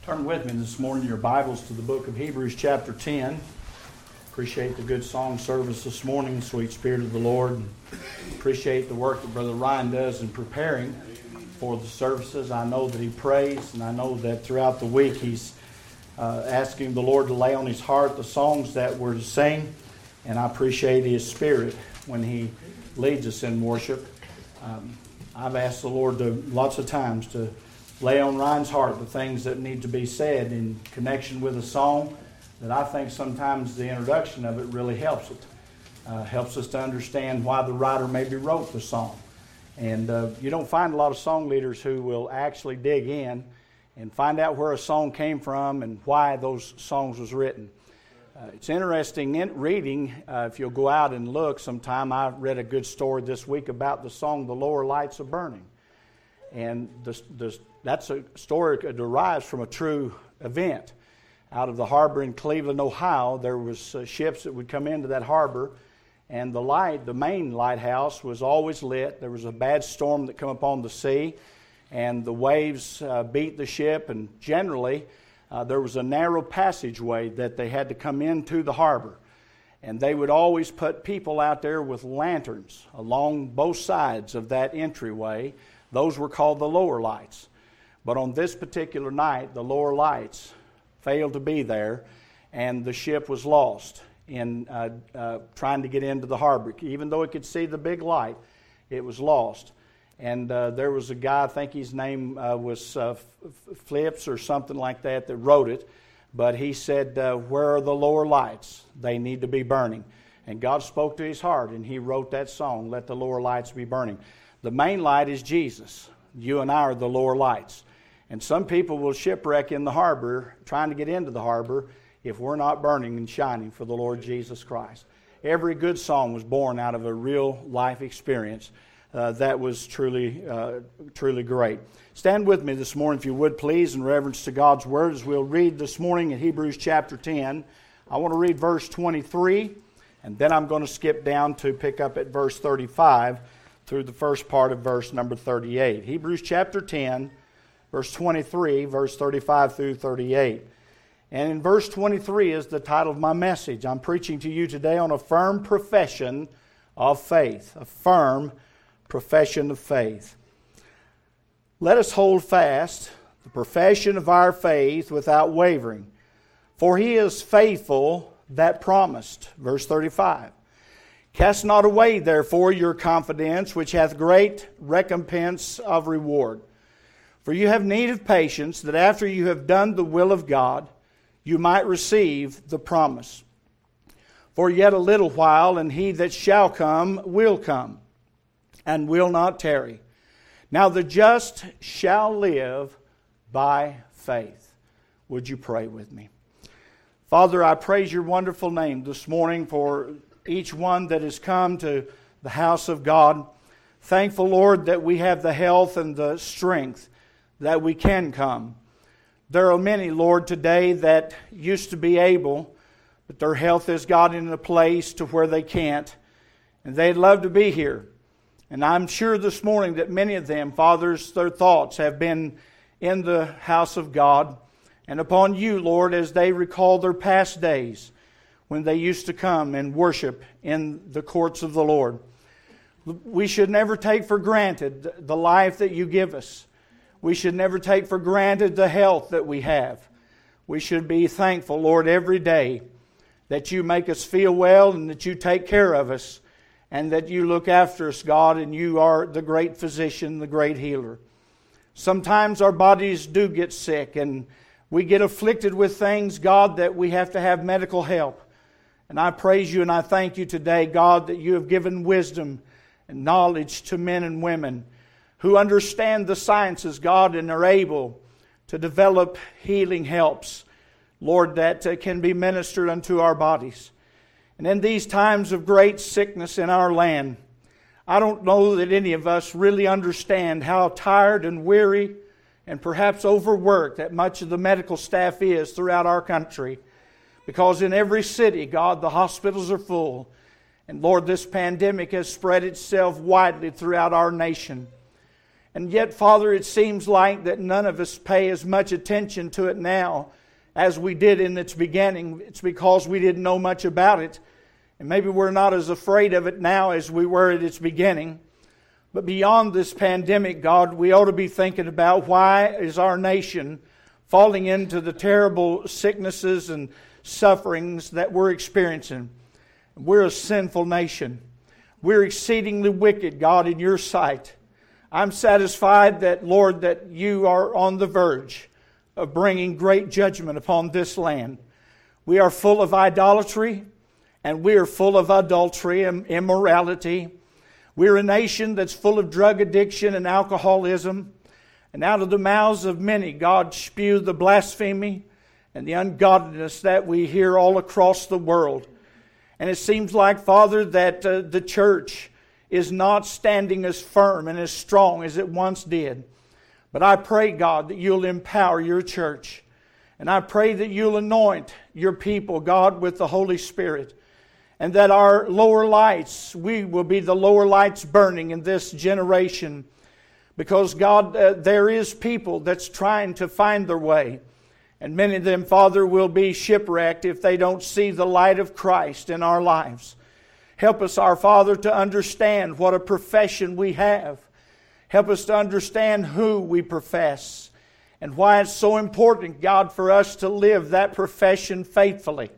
Turn with me this morning your Bibles to the book of Hebrews chapter 10. Appreciate the good song service this morning, sweet Spirit of the Lord. And appreciate the work that Brother Ryan does in preparing for the services. I know that he prays, and I know that throughout the week he's asking the Lord to lay on his heart the songs that we're to sing. And I appreciate his spirit when he leads us in worship. I've asked the Lord lots of times to lay on Ryan's heart the things that need to be said in connection with a song that I think sometimes the introduction of it really helps it. Helps us to understand why the writer maybe wrote the song. And you don't find a lot of song leaders who will actually dig in and find out where a song came from and why those songs was written. It's interesting in reading, if you'll go out and look sometime. I read a good story this week about the song, The Lower Lights Are Burning. And that's a story that derives from a true event. Out of the harbor in Cleveland, Ohio, there was ships that would come into that harbor, and the main lighthouse was always lit. There was a bad storm that come upon the sea, and the waves beat the ship, and generally there was a narrow passageway that they had to come into the harbor. And they would always put people out there with lanterns along both sides of that entryway. Those were called the lower lights. But on this particular night, the lower lights failed to be there, and the ship was lost in trying to get into the harbor. Even though it could see the big light, it was lost. And there was a guy, I think his name was Flips or something like that wrote it. But he said, where are the lower lights? They need to be burning. And God spoke to his heart, and he wrote that song, Let the Lower Lights Be Burning. The main light is Jesus. You and I are the lower lights. And some people will shipwreck in the harbor, trying to get into the harbor, if we're not burning and shining for the Lord Jesus Christ. Every good song was born out of a real life experience that was truly great. Stand with me this morning, if you would, please, in reverence to God's Word, as we'll read this morning in Hebrews chapter 10. I want to read verse 23, and then I'm going to skip down to pick up at verse 35 through the first part of verse number 38. Hebrews chapter 10, verse 23, verse 35 through 38. And in verse 23 is the title of my message. I'm preaching to you today on a firm profession of faith. A firm profession of faith. Let us hold fast the profession of our faith without wavering. For he is faithful that promised. Verse 35. Cast not away, therefore, your confidence, which hath great recompense of reward. For you have need of patience, that after you have done the will of God, you might receive the promise. For yet a little while, and he that shall come, and will not tarry. Now the just shall live by faith. Would you pray with me? Father, I praise your wonderful name this morning for each one that has come to the house of God. Thankful, Lord, that we have the health and the strength that we can come. There are many, Lord, today that used to be able, but their health has gotten in a place to where they can't, and they'd love to be here. And I'm sure this morning that many of them, fathers, their thoughts have been in the house of God and upon you, Lord, as they recall their past days when they used to come and worship in the courts of the Lord. We should never take for granted the life that you give us. We should never take for granted the health that we have. We should be thankful, Lord, every day that you make us feel well and that you take care of us and that you look after us, God, and you are the great physician, the great healer. Sometimes our bodies do get sick and we get afflicted with things, God, that we have to have medical help. And I praise you and I thank you today, God, that you have given wisdom and knowledge to men and women who understand the sciences, God, and are able to develop healing helps, Lord, that can be ministered unto our bodies. And in these times of great sickness in our land, I don't know that any of us really understand how tired and weary and perhaps overworked that much of the medical staff is throughout our country. Because in every city, God, the hospitals are full. And Lord, this pandemic has spread itself widely throughout our nation. And yet, Father, it seems like that none of us pay as much attention to it now as we did in its beginning. It's because we didn't know much about it. And maybe we're not as afraid of it now as we were at its beginning. But beyond this pandemic, God, we ought to be thinking about why is our nation falling into the terrible sicknesses and sufferings that we're experiencing. We're a sinful nation. We're exceedingly wicked, God, in your sight. I'm satisfied that, Lord, that you are on the verge of bringing great judgment upon this land. We are full of idolatry, and we are full of adultery and immorality. We're a nation that's full of drug addiction and alcoholism. And out of the mouths of many, God spew the blasphemy and the ungodliness that we hear all across the world. And it seems like, Father, that the church is not standing as firm and as strong as it once did. But I pray, God, that you'll empower your church. And I pray that you'll anoint your people, God, with the Holy Spirit. And that our lower lights, we will be the lower lights burning in this generation. Because, God, there is people that's trying to find their way. And many of them, Father, will be shipwrecked if they don't see the light of Christ in our lives. Help us, our Father, to understand what a profession we have. Help us to understand who we profess. And why it's so important, God, for us to live that profession faithfully.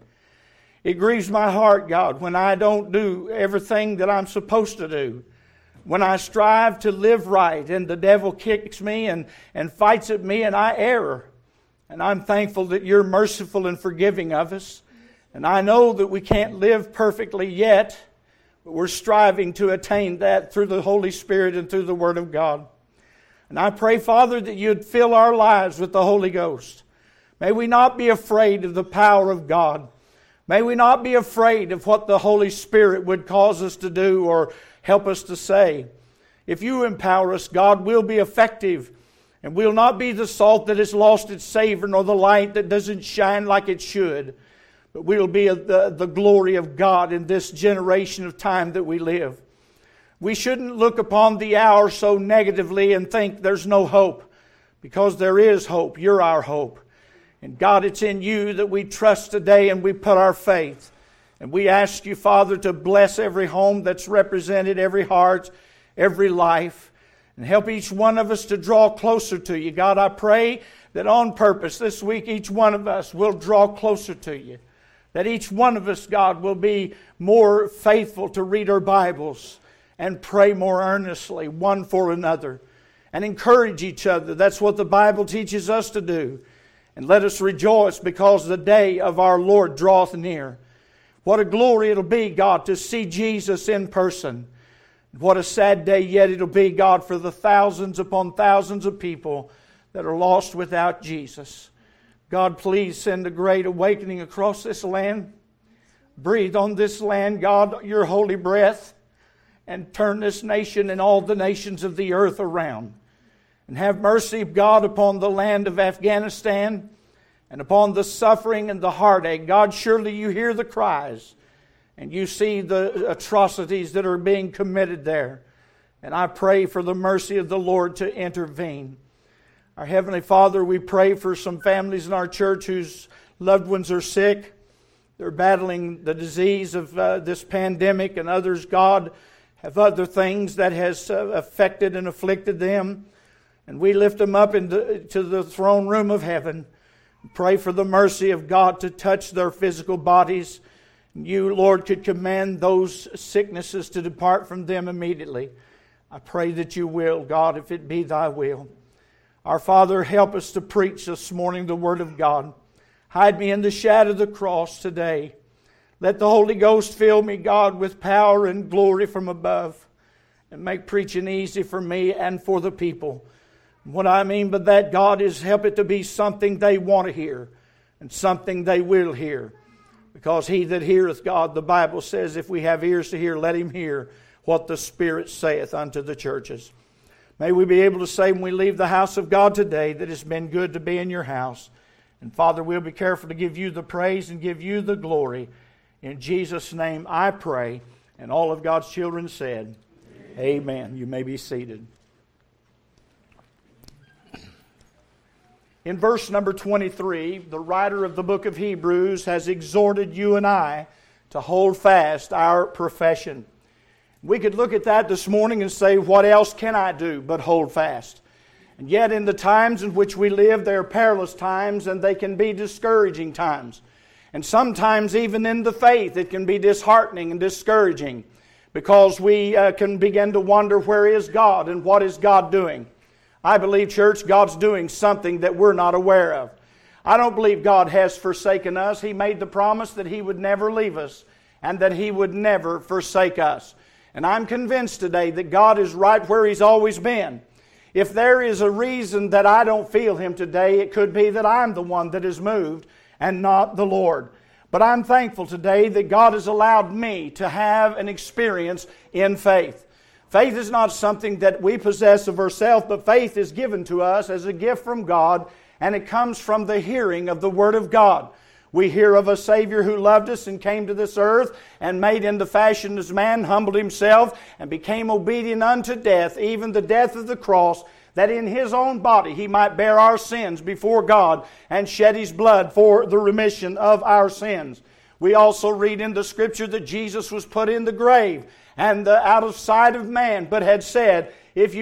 It grieves my heart, God, when I don't do everything that I'm supposed to do. When I strive to live right and the devil kicks me and fights at me and I err. And I'm thankful that you're merciful and forgiving of us. And I know that we can't live perfectly yet, but we're striving to attain that through the Holy Spirit and through the Word of God. And I pray, Father, that you'd fill our lives with the Holy Ghost. May we not be afraid of the power of God. May we not be afraid of what the Holy Spirit would cause us to do or help us to say. If you empower us, God, we'll be effective. And we'll not be the salt that has lost its savor, nor the light that doesn't shine like it should. But we'll be the glory of God in this generation of time that we live. We shouldn't look upon the hour so negatively and think there's no hope. Because there is hope. You're our hope. And God, it's in you that we trust today and we put our faith. And we ask you, Father, to bless every home that's represented, every heart, every life. And help each one of us to draw closer to you. God, I pray that on purpose this week each one of us will draw closer to you. That each one of us, God, will be more faithful to read our Bibles and pray more earnestly one for another. And encourage each other. That's what the Bible teaches us to do. And let us rejoice because the day of our Lord draweth near. What a glory it'll be, God, to see Jesus in person. What a sad day yet it'll be, God, for the thousands upon thousands of people that are lost without Jesus. God, please send a great awakening across this land. Breathe on this land, God, your holy breath. And turn this nation and all the nations of the earth around. And have mercy, God, upon the land of Afghanistan and upon the suffering and the heartache. God, surely you hear the cries and you see the atrocities that are being committed there. And I pray for the mercy of the Lord to intervene. Our Heavenly Father, we pray for some families in our church whose loved ones are sick. They're battling the disease of this pandemic, and others, God, have other things that has affected and afflicted them. And we lift them up to the throne room of heaven. Pray for the mercy of God to touch their physical bodies. You, Lord, could command those sicknesses to depart from them immediately. I pray that you will, God, if it be thy will. Our Father, help us to preach this morning the Word of God. Hide me in the shadow of the cross today. Let the Holy Ghost fill me, God, with power and glory from above. And make preaching easy for me and for the people. What I mean by that, God, is help it to be something they want to hear. And something they will hear. Because he that heareth God, the Bible says, if we have ears to hear, let him hear what the Spirit saith unto the churches. May we be able to say when we leave the house of God today that it's been good to be in your house. And Father, we'll be careful to give you the praise and give you the glory. In Jesus' name I pray. And all of God's children said, Amen. You may be seated. In verse number 23, the writer of the book of Hebrews has exhorted you and I to hold fast our profession. We could look at that this morning and say, what else can I do but hold fast? And yet in the times in which we live, they are perilous times and they can be discouraging times. And sometimes even in the faith, it can be disheartening and discouraging because we can begin to wonder, where is God and what is God doing? I believe, church, God's doing something that we're not aware of. I don't believe God has forsaken us. He made the promise that He would never leave us and that He would never forsake us. And I'm convinced today that God is right where He's always been. If there is a reason that I don't feel Him today, it could be that I'm the one that is moved and not the Lord. But I'm thankful today that God has allowed me to have an experience in faith. Faith is not something that we possess of ourselves, but faith is given to us as a gift from God, and it comes from the hearing of the Word of God. We hear of a Savior who loved us and came to this earth and made in the fashion as man, humbled Himself, and became obedient unto death, even the death of the cross, that in His own body He might bear our sins before God and shed His blood for the remission of our sins. We also read in the Scripture that Jesus was put in the grave and out of sight of man, but had said, if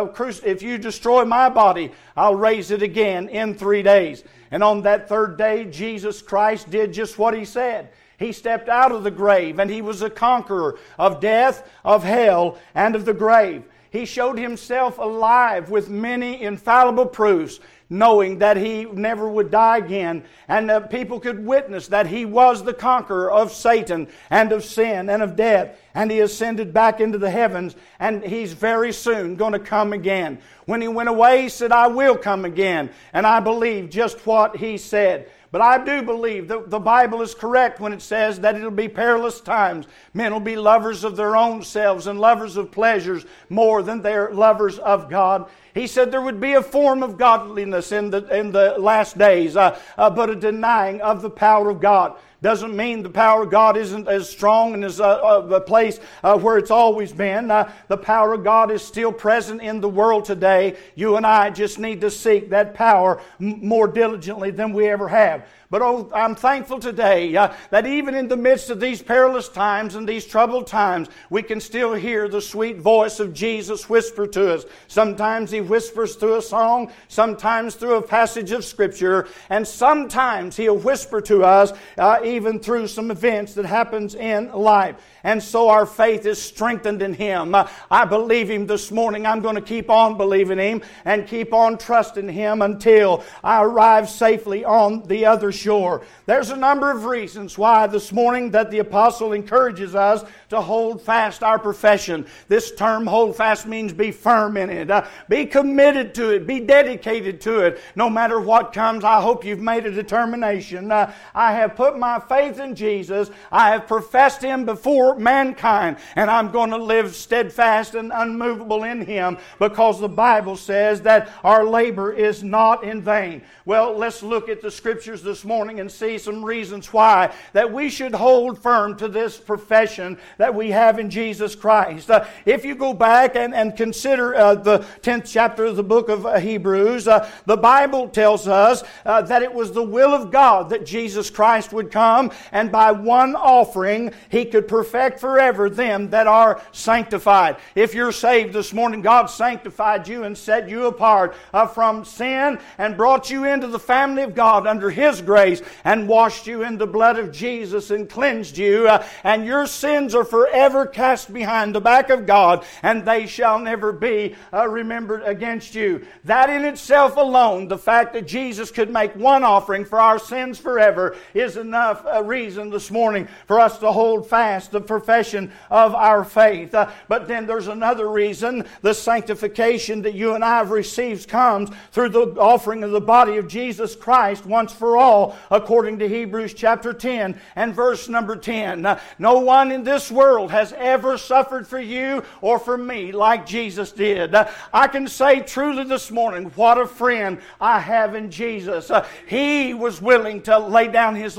you destroy my body, I'll raise it again in 3 days. And on that third day, Jesus Christ did just what He said. He stepped out of the grave, and He was a conqueror of death, of hell, and of the grave. He showed Himself alive with many infallible proofs, knowing that He never would die again, and people could witness that He was the conqueror of Satan and of sin and of death, and He ascended back into the heavens, and He's very soon going to come again. When He went away, He said, I will come again, and I believe just what He said. But I do believe that the Bible is correct when it says that it'll be perilous times. Men will be lovers of their own selves and lovers of pleasures more than they're lovers of God. He said there would be a form of godliness in the last days, but a denying of the power of God. Doesn't mean the power of God isn't as strong and as a place where it's always been. The power of God is still present in the world today. You and I just need to seek that power more diligently than we ever have. But I'm thankful today that even in the midst of these perilous times and these troubled times, we can still hear the sweet voice of Jesus whisper to us. Sometimes He whispers through a song, sometimes through a passage of Scripture, and sometimes He'll whisper to us even through some events that happens in life. And so our faith is strengthened in Him. I believe Him this morning. I'm going to keep on believing Him and keep on trusting Him until I arrive safely on the other shore. There's a number of reasons why this morning that the apostle encourages us to hold fast our profession. This term hold fast means be firm in it. Be committed to it. Be dedicated to it. No matter what comes, I hope you've made a determination. I have put my faith in Jesus. I have professed Him before mankind, and I'm going to live steadfast and unmovable in Him because the Bible says that our labor is not in vain. Well, let's look at the Scriptures this morning and see some reasons why that we should hold firm to this profession that we have in Jesus Christ. If you go back and consider the 10th chapter of the book of Hebrews, the Bible tells us that it was the will of God that Jesus Christ would come, and by one offering He could perfect forever them that are sanctified. If you're saved this morning, God sanctified you and set you apart from sin and brought you into the family of God under His grace and washed you in the blood of Jesus and cleansed you, and your sins are forever cast behind the back of God, and they shall never be remembered against you. That in itself alone, the fact that Jesus could make one offering for our sins forever, is enough reason this morning for us to hold fast the profession of our faith. But then there's another reason. The sanctification that you and I have received comes through the offering of the body of Jesus Christ once for all, according to Hebrews chapter 10 and verse number 10. No one in this world has ever suffered for you or for me like Jesus did. I can say truly this morning, what a friend I have in Jesus. He was willing to lay down His life.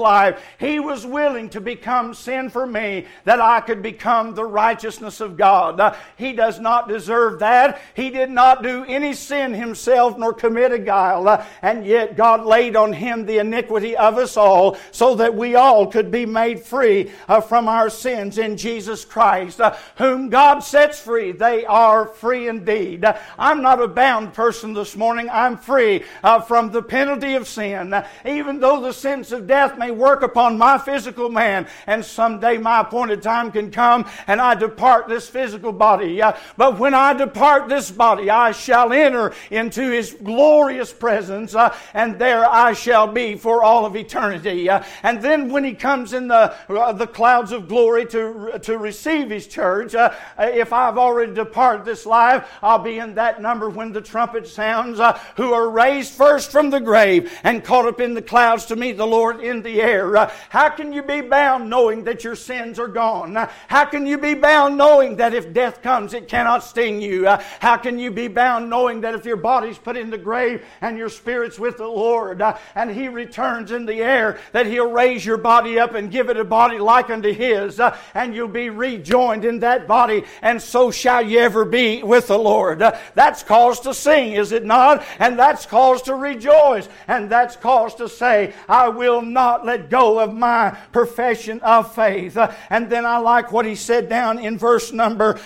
He was willing to become sin for me that I could become the righteousness of God. He does not deserve that. He did not do any sin himself nor commit a guile. And yet God laid on him the iniquity of us all so that we all could be made free from our sins in Jesus Christ. Whom God sets free, they are free indeed. I'm not a bound person this morning. I'm free from the penalty of sin. Even though the sins of death may work upon my physical man, and someday my appointed time can come and I depart this physical body. But when I depart this body, I shall enter into His glorious presence, and there I shall be for all of eternity. And then when He comes in the clouds of glory to receive His church, if I've already departed this life, I'll be in that number when the trumpet sounds, who are raised first from the grave and caught up in the clouds to meet the Lord in the air. How can you be bound knowing that your sins are gone? How can you be bound knowing that if death comes, it cannot sting you? How can you be bound knowing that if your body's put in the grave and your spirit's with the Lord, and He returns in the air, that He'll raise your body up and give it a body like unto His, and you'll be rejoined in that body, and so shall you ever be with the Lord. That's cause to sing, is it not? And that's cause to rejoice, and that's cause to say, I will not let go of my profession of faith. And then I like what he said down in verse number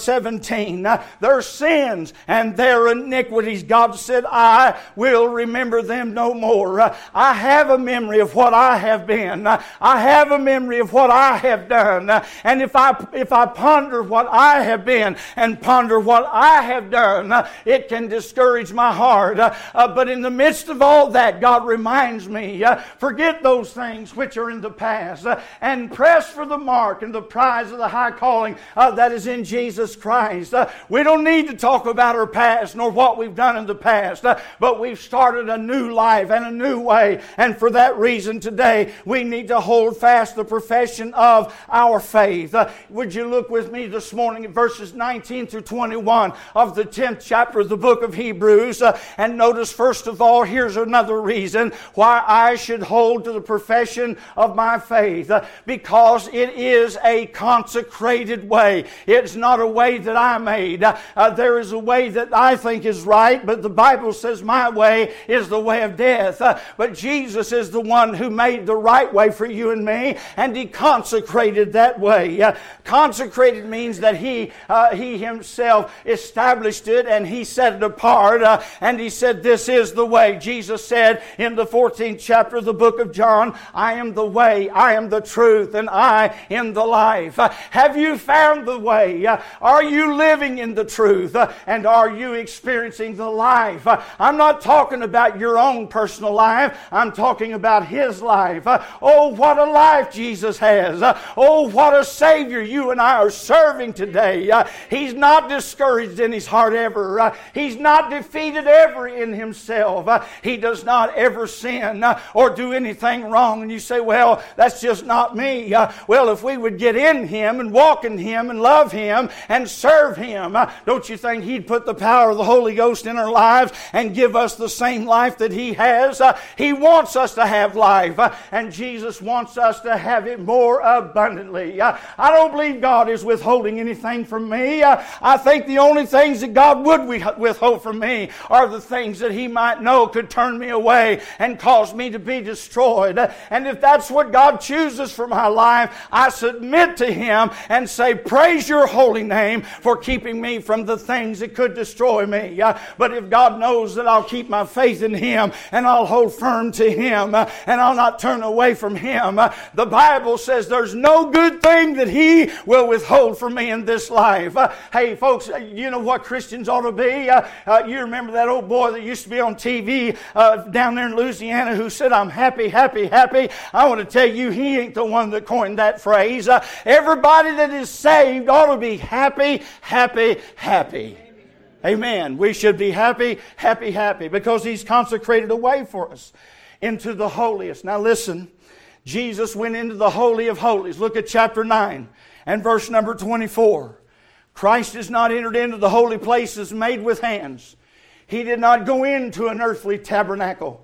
17. Their sins and their iniquities, God said, I will remember them no more. I have a memory of what I have been. I have a memory of what I have done. And if I ponder what I have been and ponder what I have done, it can discourage my heart. But in the midst of all that, God reminds me, forget those things which are in the past, and press for the mark and the prize of the high calling that is in Jesus Christ. We don't need to talk about our past nor what we've done in the past, but we've started a new life and a new way. And for that reason today, we need to hold fast the profession of our faith. Would you look with me this morning at verses 19 through 21 of the 10th chapter of the book of Hebrews, and notice first of all, here's another reason why I should hold to the profession of my faith, because it is a consecrated way. It's not a way that I made. There is a way that I think is right, but the Bible says my way is the way of death. But Jesus is the one who made the right way for you and me, and He consecrated that way. Consecrated means that He Himself established it, and He set it apart, and He said, this is the way. Jesus said in the 14th chapter of the book of John, I am the way, I am the truth, and I am the life. Have you found the way? Are you living in the truth? And are you experiencing the life? I'm not talking about your own personal life. I'm talking about His life. Oh, what a life Jesus has. Oh, what a Savior you and I are serving today. He's not discouraged in His heart ever. He's not defeated ever in Himself. He does not ever sin or do anything wrong. And you say, well, that's just not me. Well, if we would get in Him and walk in Him and love Him and serve Him, don't you think He'd put the power of the Holy Ghost in our lives and give us the same life that He has? He wants us to have life, and Jesus wants us to have it more abundantly. I don't believe God is withholding anything from me. I think the only things that God would withhold from me are the things that He might know could turn me away and cause me to be destroyed. And if that's what God chooses for my life, I submit to Him and say, praise Your holy name for keeping me from the things that could destroy me. But if God knows that I'll keep my faith in Him and I'll hold firm to Him and I'll not turn away from Him, the Bible says there's no good thing that He will withhold from me in this life. Hey folks, you know what Christians ought to be? You remember that old boy that used to be on TV down there in Louisiana who said, I'm happy, happy, happy. I want to tell you, he ain't the one that coined that phrase. Everybody that is saved ought to be happy, happy, happy. Amen. We should be happy, happy, happy, because He's consecrated a way for us into the holiest. Now listen, Jesus went into the Holy of Holies. Look at chapter 9 and verse number 24. Christ has not entered into the holy places made with hands. He did not go into an earthly tabernacle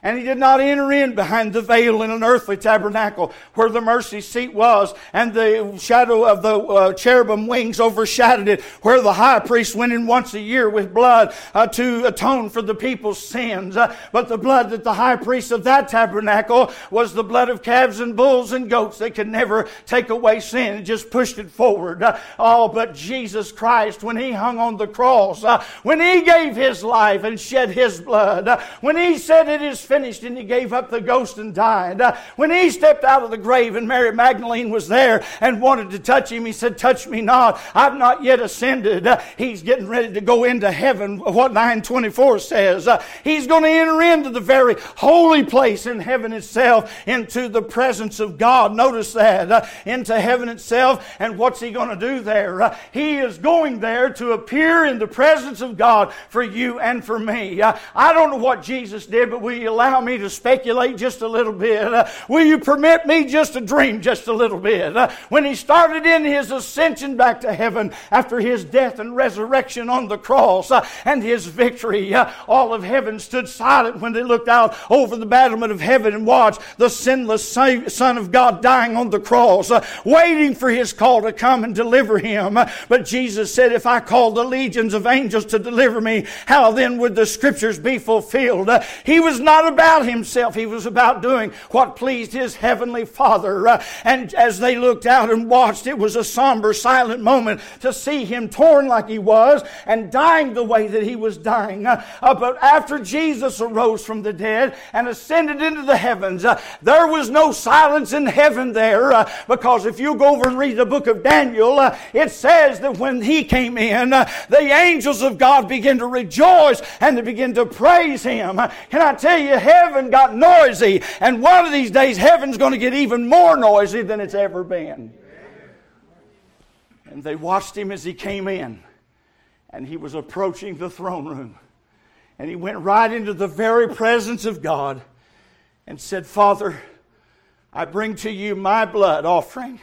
And He did not enter in behind the veil in an earthly tabernacle where the mercy seat was and the shadow of the cherubim wings overshadowed it, where the high priest went in once a year with blood to atone for the people's sins. But the blood that the high priest of that tabernacle was the blood of calves and bulls and goats that could never take away sin. It just pushed it forward. But Jesus Christ, when He hung on the cross, when He gave His life and shed His blood, when He said it is finished and He gave up the ghost and died, when He stepped out of the grave and Mary Magdalene was there and wanted to touch Him, He said, touch me not, I've not yet ascended. He's getting ready to go into heaven, what 9:24 says. He's going to enter into the very holy place in heaven itself, into the presence of God. Notice that, into heaven itself. And what's He going to do there? He is going there to appear in the presence of God for you and for me. I don't know what Jesus did, but will you allow me to speculate just a little bit? Will you permit me just to dream just a little bit? When He started in His ascension back to heaven after His death and resurrection on the cross and His victory, all of heaven stood silent when they looked out over the battlement of heaven and watched the sinless Son of God dying on the cross, waiting for His call to come and deliver Him. But Jesus said, if I call the legions of angels to deliver me, how then would the Scriptures be fulfilled? He was not about Himself. He was about doing what pleased His heavenly Father. And as they looked out and watched, it was a somber, silent moment to see Him torn like He was and dying the way that He was dying. But after Jesus arose from the dead and ascended into the heavens, there was no silence in heaven there, because if you go over and read the book of Daniel, it says that when He came in, the angels of God began to rejoice and they began to praise Him. Can I tell you, heaven got noisy, and one of these days heaven's going to get even more noisy than it's ever been. And they watched Him as He came in, and He was approaching the throne room. And He went right into the very presence of God and said, Father, I bring to you my blood offering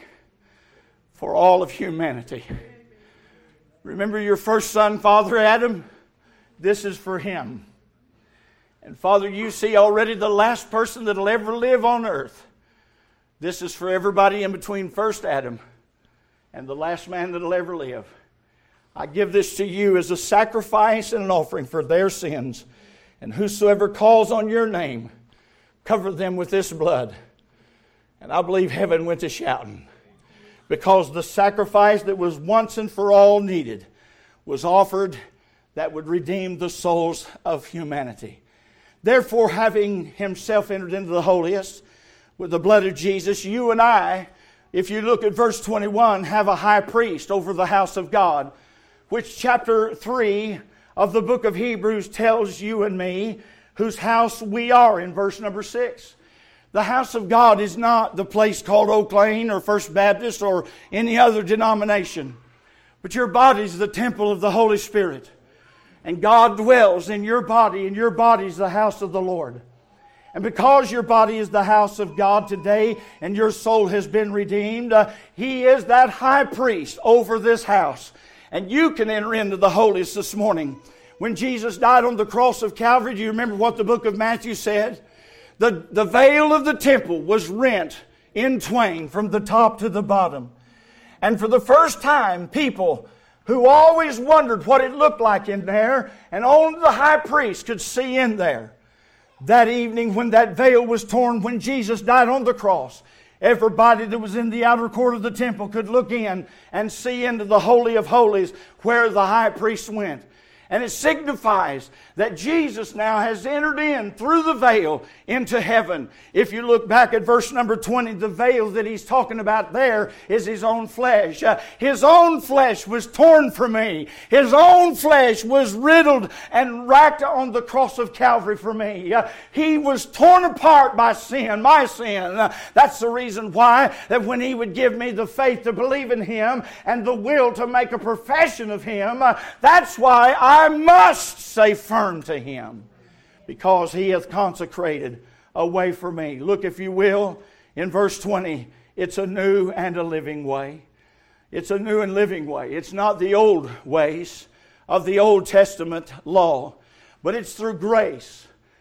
for all of humanity. Remember your first son, Father Adam? This is for him. And Father, you see already the last person that will ever live on earth. This is for everybody in between first Adam and the last man that will ever live. I give this to you as a sacrifice and an offering for their sins. And whosoever calls on your name, cover them with this blood. And I believe heaven went to shouting, because the sacrifice that was once and for all needed was offered that would redeem the souls of humanity. Therefore, having Himself entered into the holiest with the blood of Jesus, you and I, if you look at verse 21, have a high priest over the house of God, which chapter 3 of the book of Hebrews tells you and me whose house we are in verse number 6. The house of God is not the place called Oak Lane or First Baptist or any other denomination. But your body is the temple of the Holy Spirit. And God dwells in your body, and your body is the house of the Lord. And because your body is the house of God today and your soul has been redeemed, He is that high priest over this house. And you can enter into the holiest this morning. When Jesus died on the cross of Calvary, do you remember what the book of Matthew said? The veil of the temple was rent in twain from the top to the bottom. And for the first time, people who always wondered what it looked like in there, and only the high priest could see in there. That evening when that veil was torn, when Jesus died on the cross, everybody that was in the outer court of the temple could look in and see into the Holy of Holies where the high priest went. And it signifies that Jesus now has entered in through the veil into heaven. If you look back at verse number 20, the veil that he's talking about there is His own flesh. His own flesh was torn from me. His own flesh was riddled and racked on the cross of Calvary for me. He was torn apart by sin, my sin. That's the reason why that when He would give me the faith to believe in Him and the will to make a profession of Him, that's why I must stay firm to Him, because He hath consecrated a way for me. Look, if you will, in verse 20, it's a new and a living way. It's a new and living way. It's not the old ways of the Old Testament law, but it's through grace,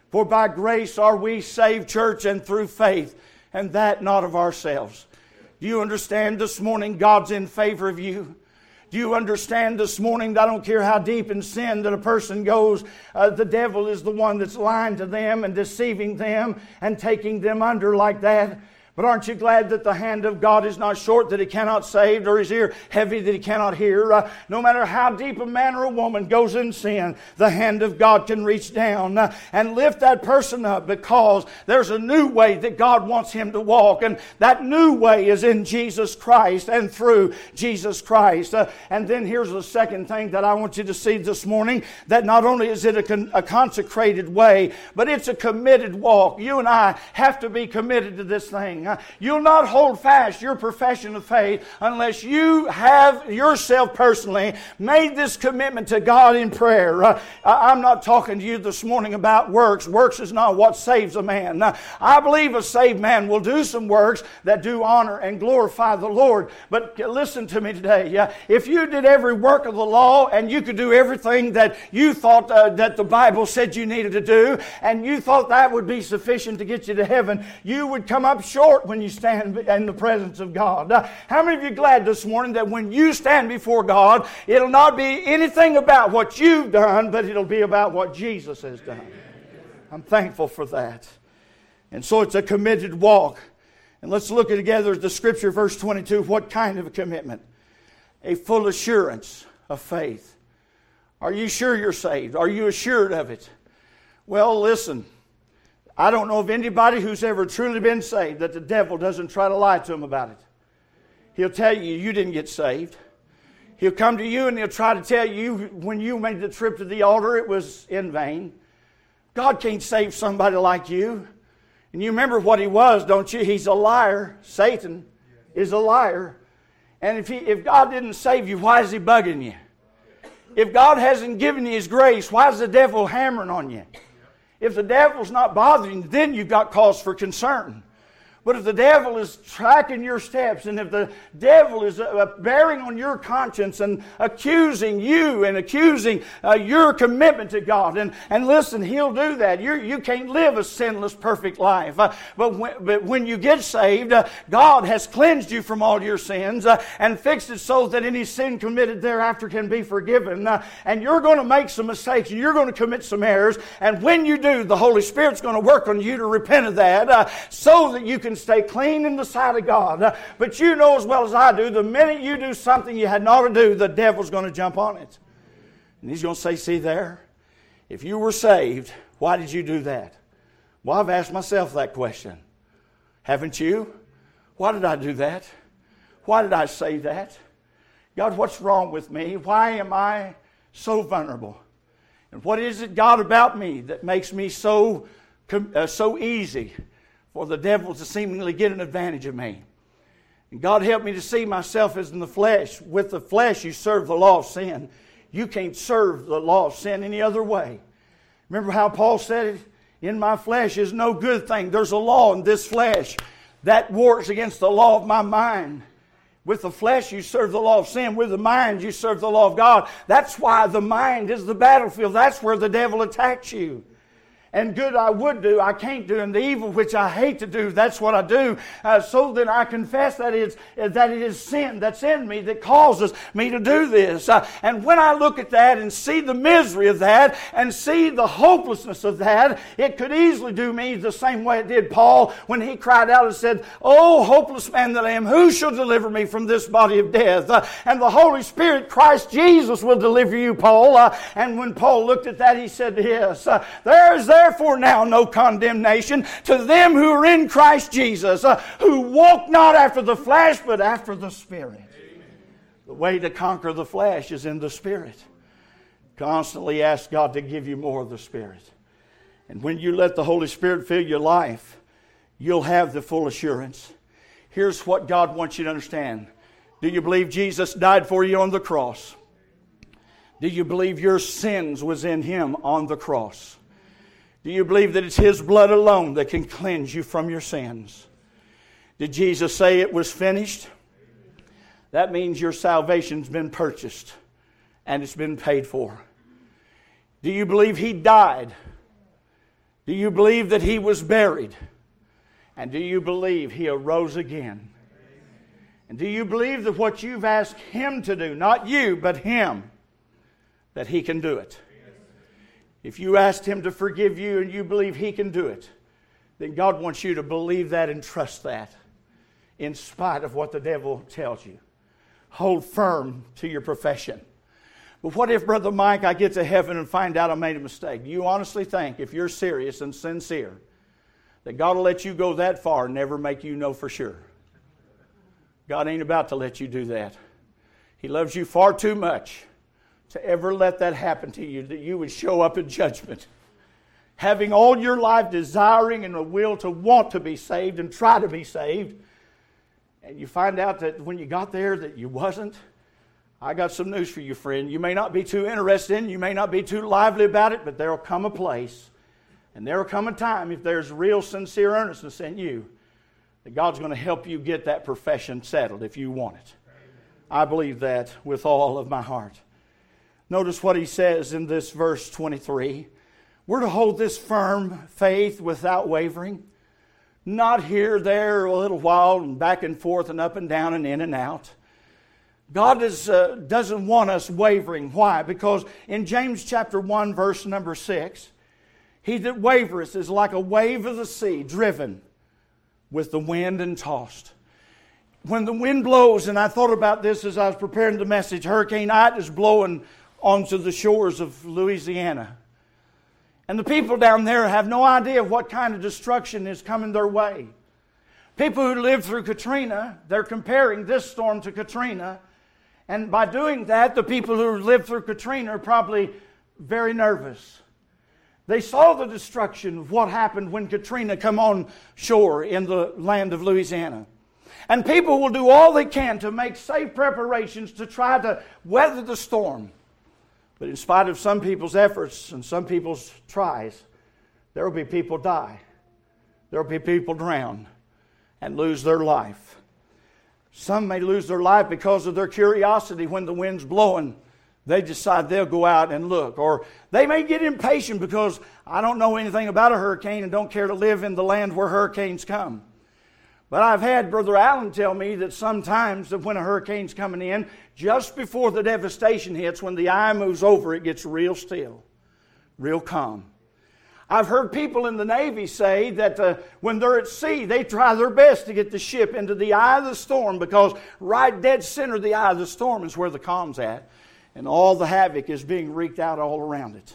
For by grace are we saved, church, and through faith, and that not of ourselves. Do you understand this morning God's in favor of you? Do you understand this morning that I don't care how deep in sin that a person goes, the devil is the one that's lying to them and deceiving them and taking them under like that? But aren't you glad that the hand of God is not short that He cannot save, or His ear heavy that He cannot hear? No matter how deep a man or a woman goes in sin, the hand of God can reach down and lift that person up, because there's a new way that God wants him to walk. And that new way is in Jesus Christ and through Jesus Christ. And then here's the second thing that I want you to see this morning, that not only is it a consecrated way, but it's a committed walk. You and I have to be committed to this thing. You'll not hold fast your profession of faith unless you have yourself personally made this commitment to God in prayer. I'm not talking to you this morning about works. Works is not what saves a man. I believe a saved man will do some works that do honor and glorify the Lord. But listen to me today. If you did every work of the law and you could do everything that you thought that the Bible said you needed to do, and you thought that would be sufficient to get you to heaven, you would come up short when you stand in the presence of God. How many of you are glad this morning that when you stand before God, it'll not be anything about what you've done, but it'll be about what Jesus has done? I'm thankful for that. And so it's a committed walk. And let's look together at the Scripture, verse 22. What kind of a commitment? A full assurance of faith. Are you sure you're saved? Are you assured of it? Well, listen. I don't know of anybody who's ever truly been saved that the devil doesn't try to lie to him about it. He'll tell you you didn't get saved. He'll come to you and he'll try to tell you when you made the trip to the altar it was in vain. God can't save somebody like you. And you remember what he was, don't you? He's a liar. Satan is a liar. And if God didn't save you, why is he bugging you? If God hasn't given you His grace, why is the devil hammering on you? If the devil's not bothering you, then you've got cause for concern. But if the devil is tracking your steps, and if the devil is bearing on your conscience and accusing you and accusing your commitment to God, and listen, he'll do that. You can't live a sinless, perfect life. But when you get saved, God has cleansed you from all your sins and fixed it so that any sin committed thereafter can be forgiven. And you're going to make some mistakes, and you're going to commit some errors. And when you do, the Holy Spirit's going to work on you to repent of that so that you can stay clean in the sight of God. But you know as well as I do, the minute you do something you had not to do, the devil's going to jump on it. And he's going to say, see there, if you were saved, why did you do that? Well, I've asked myself that question. Haven't you? Why did I do that? Why did I say that? God, what's wrong with me? Why am I so vulnerable? And what is it, God, about me that makes me so easy for the devil to seemingly get an advantage of me? And God help me to see myself as in the flesh. With the flesh you serve the law of sin. You can't serve the law of sin any other way. Remember how Paul said it? In my flesh is no good thing. There's a law in this flesh that wars against the law of my mind. With the flesh you serve the law of sin. With the mind you serve the law of God. That's why the mind is the battlefield. That's where the devil attacks you. And good I would do, I can't do. And the evil which I hate to do, that's what I do. So that I confess that it is sin that's in me that causes me to do this. And when I look at that and see the misery of that and see the hopelessness of that, it could easily do me the same way it did Paul when he cried out and said, "Oh, hopeless man that I am, who shall deliver me from this body of death?" And the Holy Spirit, Christ Jesus, will deliver you, Paul. And when Paul looked at that, he said, yes, there is therefore now no condemnation to them who are in Christ Jesus, who walk not after the flesh, but after the Spirit. Amen. The way to conquer the flesh is in the Spirit. Constantly ask God to give you more of the Spirit. And when you let the Holy Spirit fill your life, you'll have the full assurance. Here's what God wants you to understand. Do you believe Jesus died for you on the cross? Do you believe your sins was in Him on the cross? Do you believe that it's His blood alone that can cleanse you from your sins? Did Jesus say it was finished? That means your salvation's been purchased and it's been paid for. Do you believe He died? Do you believe that He was buried? And do you believe He arose again? And do you believe that what you've asked Him to do, not you, but Him, that He can do it? If you asked Him to forgive you and you believe He can do it, then God wants you to believe that and trust that in spite of what the devil tells you. Hold firm to your profession. But what if, Brother Mike, I get to heaven and find out I made a mistake? Do you honestly think, if you're serious and sincere, that God will let you go that far and never make you know for sure? God ain't about to let you do that. He loves you far too much to ever let that happen to you, that you would show up in judgment, having all your life desiring and a will to want to be saved and try to be saved, and you find out that when you got there that you wasn't. I got some news for you, friend. You may not be too interested in it, you may not be too lively about it, but there will come a place, and there will come a time, if there's real sincere earnestness in you, that God's going to help you get that profession settled if you want it. I believe that with all of my heart. Notice what he says in this verse 23. We're to hold this firm faith without wavering. Not here, there, a little while, and back and forth and up and down and in and out. God doesn't want us wavering. Why? Because in James chapter 1, verse number 6, he that wavereth is like a wave of the sea, driven with the wind and tossed. When the wind blows, and I thought about this as I was preparing the message, Hurricane Ida is blowing onto the shores of Louisiana. And the people down there have no idea what kind of destruction is coming their way. People who lived through Katrina, they're comparing this storm to Katrina. And by doing that, the people who lived through Katrina are probably very nervous. They saw the destruction of what happened when Katrina come on shore in the land of Louisiana. And people will do all they can to make safe preparations to try to weather the storm. But in spite of some people's efforts and some people's tries, there will be people die. There will be people drown and lose their life. Some may lose their life because of their curiosity. When the wind's blowing, they decide they'll go out and look. Or they may get impatient because I don't know anything about a hurricane and don't care to live in the land where hurricanes come. But I've had Brother Allen tell me that sometimes that when a hurricane's coming in, just before the devastation hits, when the eye moves over, it gets real still, real calm. I've heard people in the Navy say that when they're at sea, they try their best to get the ship into the eye of the storm, because right dead center of the eye of the storm is where the calm's at, and all the havoc is being wreaked out all around it.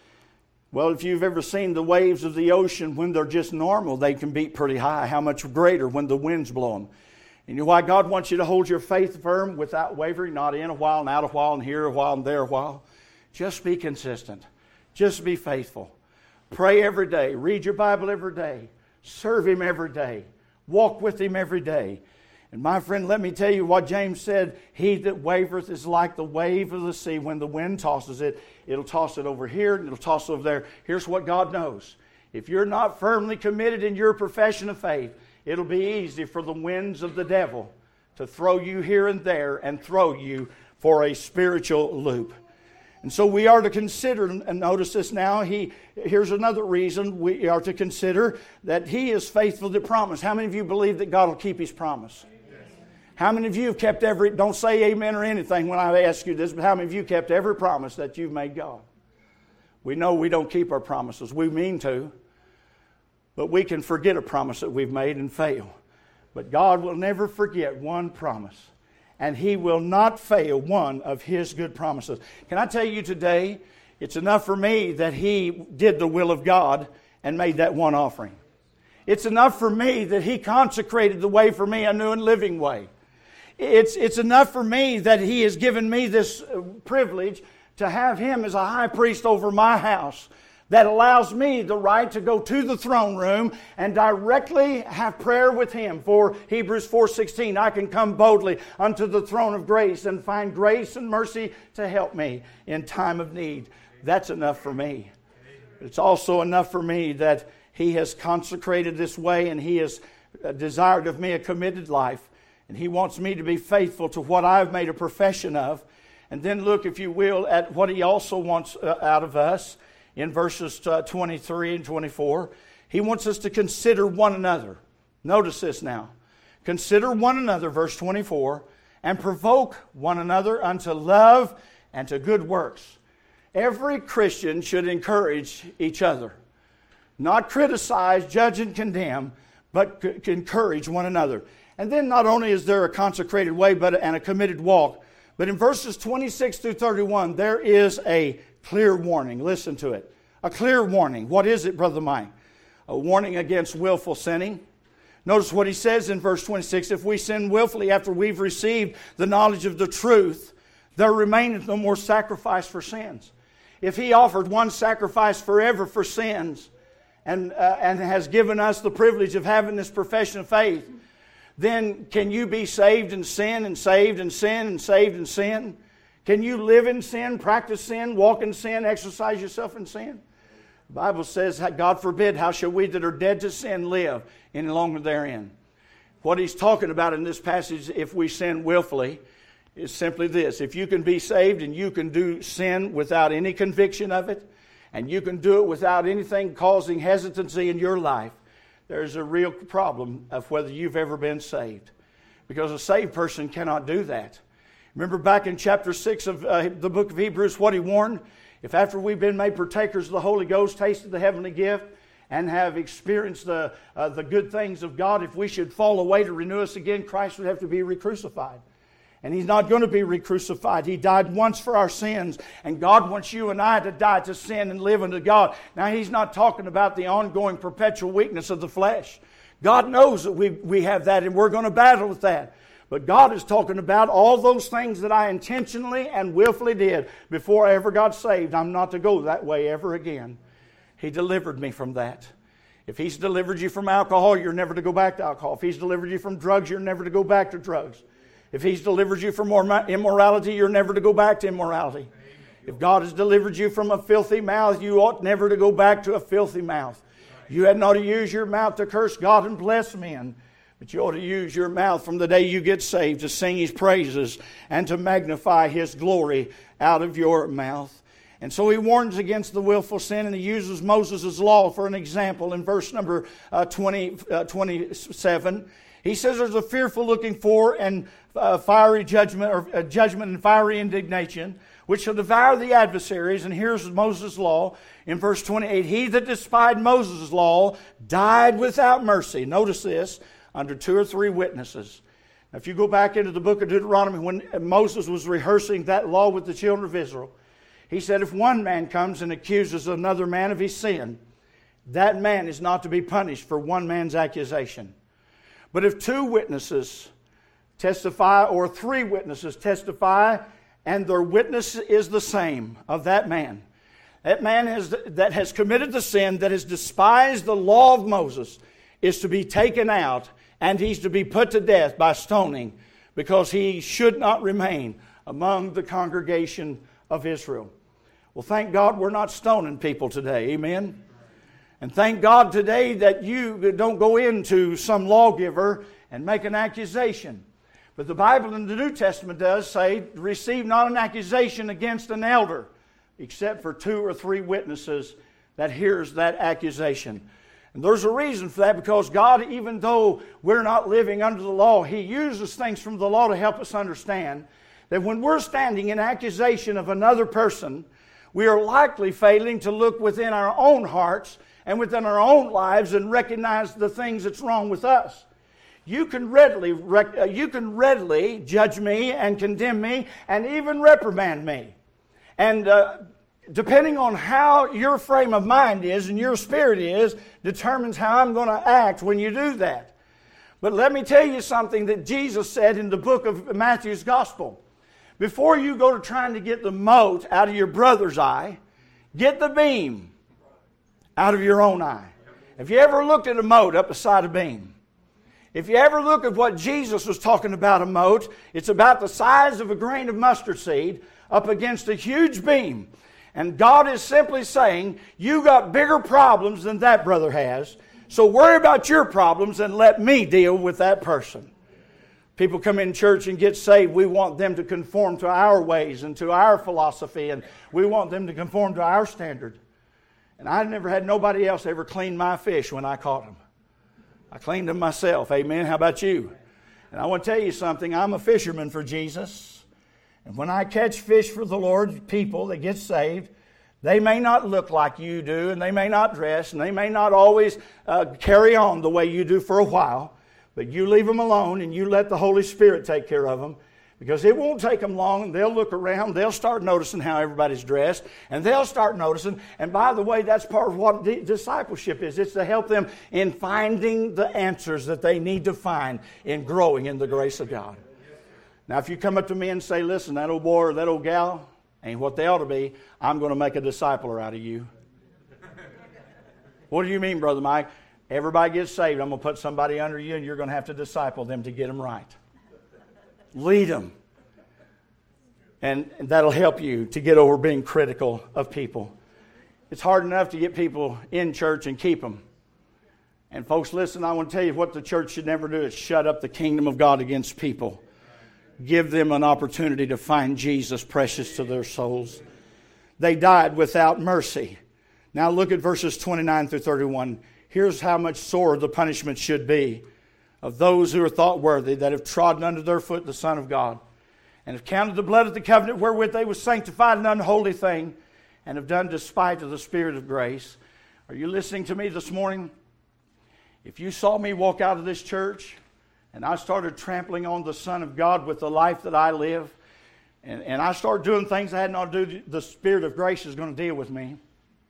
Well, if you've ever seen the waves of the ocean, when they're just normal, they can beat pretty high. How much greater when the wind's blowing. And you know why God wants you to hold your faith firm without wavering, not in a while and out a while and here a while and there a while. Just be consistent. Just be faithful. Pray every day. Read your Bible every day. Serve Him every day. Walk with Him every day. And my friend, let me tell you what James said. He that wavereth is like the wave of the sea. When the wind tosses it, it'll toss it over here and it'll toss it over there. Here's what God knows. If you're not firmly committed in your profession of faith, it'll be easy for the winds of the devil to throw you here and there and throw you for a spiritual loop. And so we are to consider, and notice this now, here's another reason we are to consider that He is faithful to promise. How many of you believe that God will keep His promise? Yes. How many of you have kept don't say amen or anything when I ask you this, but how many of you kept every promise that you've made God? We know we don't keep our promises. We mean to, but we can forget a promise that we've made and fail. But God will never forget one promise. And He will not fail one of His good promises. Can I tell you today, it's enough for me that He did the will of God and made that one offering. It's enough for me that He consecrated the way for me, a new and living way. It's enough for me that He has given me this privilege to have Him as a high priest over my house, that allows me the right to go to the throne room and directly have prayer with Him. For Hebrews 4:16, I can come boldly unto the throne of grace and find grace and mercy to help me in time of need. That's enough for me. It's also enough for me that He has consecrated this way and He has desired of me a committed life. And He wants me to be faithful to what I've made a profession of. And then look, if you will, at what He also wants out of us in verses 23 and 24. He wants us to consider one another. Notice this now. Consider one another, verse 24, and provoke one another unto love and to good works. Every Christian should encourage each other. Not criticize, judge, and condemn, but encourage one another. And then not only is there a consecrated way and a committed walk, but in verses 26 through 31, there is a clear warning. Listen to it. A clear warning. What is it, Brother Mike? A warning against willful sinning. Notice what he says in verse 26. If we sin willfully after we've received the knowledge of the truth, there remaineth no more sacrifice for sins. If he offered one sacrifice forever for sins and has given us the privilege of having this profession of faith, then can you be saved in sin and saved in sin and saved in sin? Can you live in sin, practice sin, walk in sin, exercise yourself in sin? The Bible says, God forbid, how shall we that are dead to sin live any longer therein? What he's talking about in this passage, if we sin willfully, is simply this. If you can be saved and you can do sin without any conviction of it, and you can do it without anything causing hesitancy in your life, there's a real problem of whether you've ever been saved. Because a saved person cannot do that. Remember back in chapter 6 of the book of Hebrews, what he warned? If after we've been made partakers of the Holy Ghost, tasted the heavenly gift, and have experienced the good things of God, if we should fall away to renew us again, Christ would have to be re-crucified. And He's not going to be re-crucified. He died once for our sins, and God wants you and I to die to sin and live unto God. Now, He's not talking about the ongoing perpetual weakness of the flesh. God knows that we have that, and we're going to battle with that. But God is talking about all those things that I intentionally and willfully did before I ever got saved. I'm not to go that way ever again. He delivered me from that. If He's delivered you from alcohol, you're never to go back to alcohol. If He's delivered you from drugs, you're never to go back to drugs. If He's delivered you from immorality, you're never to go back to immorality. If God has delivered you from a filthy mouth, you ought never to go back to a filthy mouth. You had not to use your mouth to curse God and bless men. But you ought to use your mouth from the day you get saved to sing His praises and to magnify His glory out of your mouth. And so He warns against the willful sin, and He uses Moses' law for an example in verse number 27. He says there's a fearful looking for and fiery judgment, or judgment and fiery indignation, which shall devour the adversaries. And here's Moses' law in verse 28. He that despised Moses' law died without mercy. Notice this. Under 2 or 3 witnesses. Now, if you go back into the book of Deuteronomy, when Moses was rehearsing that law with the children of Israel, he said, if one man comes and accuses another man of his sin, that man is not to be punished for one man's accusation. But if 2 witnesses testify, or 3 witnesses testify, and their witness is the same of that man that has committed the sin, that has despised the law of Moses, is to be taken out, and he's to be put to death by stoning, because he should not remain among the congregation of Israel. Well, thank God we're not stoning people today. Amen? And thank God today that you don't go into some lawgiver and make an accusation. But the Bible in the New Testament does say, receive not an accusation against an elder, except for 2 or 3 witnesses that hears that accusation. And there's a reason for that, because God, even though we're not living under the law, He uses things from the law to help us understand that when we're standing in accusation of another person, we are likely failing to look within our own hearts and within our own lives and recognize the things that's wrong with us. You can readily judge me and condemn me and even reprimand me. And depending on how your frame of mind is and your spirit is, determines how I'm going to act when you do that. But let me tell you something that Jesus said in the book of Matthew's Gospel. Before you go to trying to get the mote out of your brother's eye, get the beam out of your own eye. Have you ever looked at a mote up beside a beam? If you ever look at what Jesus was talking about a mote, it's about the size of a grain of mustard seed up against a huge beam. And God is simply saying, you got bigger problems than that brother has, so worry about your problems and let me deal with that person. People come in church and get saved. We want them to conform to our ways and to our philosophy, and we want them to conform to our standard. And I never had nobody else ever clean my fish when I caught them. I cleaned them myself. Amen. How about you? And I want to tell you something. I'm a fisherman for Jesus. And when I catch fish for the Lord, people that get saved, they may not look like you do, and they may not dress, and they may not always carry on the way you do for a while. But you leave them alone, and you let the Holy Spirit take care of them. Because it won't take them long, and they'll look around, they'll start noticing how everybody's dressed, and they'll start noticing. And by the way, that's part of what discipleship is. It's to help them in finding the answers that they need to find in growing in the grace of God. Now, if you come up to me and say, listen, that old boy or that old gal ain't what they ought to be, I'm going to make a discipler out of you. What do you mean, Brother Mike? Everybody gets saved. I'm going to put somebody under you, and you're going to have to disciple them to get them right. Lead them. And that'll help you to get over being critical of people. It's hard enough to get people in church and keep them. And folks, listen, I want to tell you what the church should never do is shut up the kingdom of God against people. Give them an opportunity to find Jesus precious to their souls. They died without mercy. Now look at verses 29 through 31. Here's how much sore the punishment should be of those who are thought worthy, that have trodden under their foot the Son of God, and have counted the blood of the covenant wherewith they were sanctified an unholy thing, and have done despite of the Spirit of grace. Are you listening to me this morning? If you saw me walk out of this church, and I started trampling on the Son of God with the life that I live, and I started doing things I had not to do, the Spirit of grace is going to deal with me.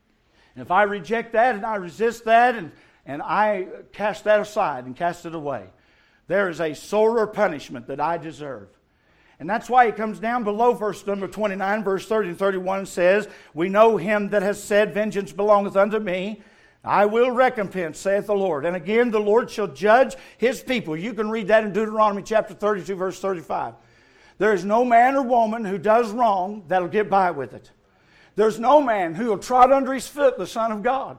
And if I reject that, and I resist that, and I cast that aside and cast it away, there is a sorer punishment that I deserve. And that's why it comes down below verse number 29, verse 30 and 31 says, we know him that has said, vengeance belongeth unto me. I will recompense, saith the Lord. And again, the Lord shall judge his people. You can read that in Deuteronomy chapter 32, verse 35. There is no man or woman who does wrong that'll get by with it. There's no man who will trot under his foot the Son of God.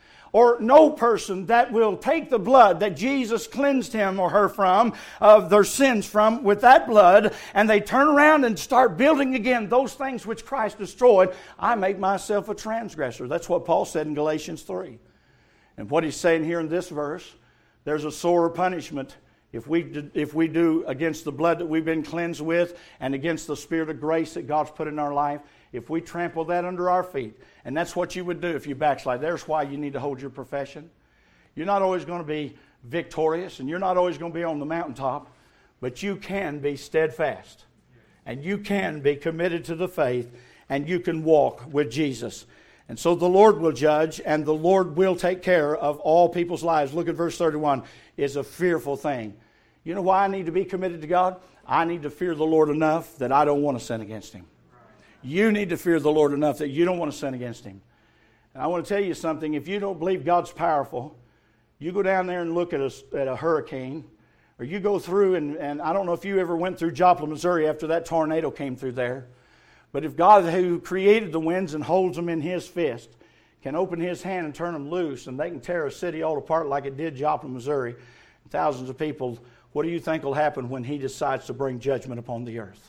Or no person that will take the blood that Jesus cleansed him or her from, of their sins from, with that blood, and they turn around and start building again those things which Christ destroyed. I make myself a transgressor. That's what Paul said in Galatians 3. And what he's saying here in this verse, there's a sorer punishment if we do against the blood that we've been cleansed with and against the Spirit of grace that God's put in our life, if we trample that under our feet. And that's what you would do if you backslide. There's why you need to hold your profession. You're not always going to be victorious, and you're not always going to be on the mountaintop, but you can be steadfast, and you can be committed to the faith, and you can walk with Jesus. And so the Lord will judge, and the Lord will take care of all people's lives. Look at verse 31. It's a fearful thing. You know why I need to be committed to God? I need to fear the Lord enough that I don't want to sin against Him. You need to fear the Lord enough that you don't want to sin against Him. And I want to tell you something. If you don't believe God's powerful, you go down there and look at a hurricane, or you go through, and I don't know if you ever went through Joplin, Missouri after that tornado came through there. But if God, who created the winds and holds them in His fist, can open His hand and turn them loose, and they can tear a city all apart like it did Joplin, Missouri, thousands of people, what do you think will happen when He decides to bring judgment upon the earth?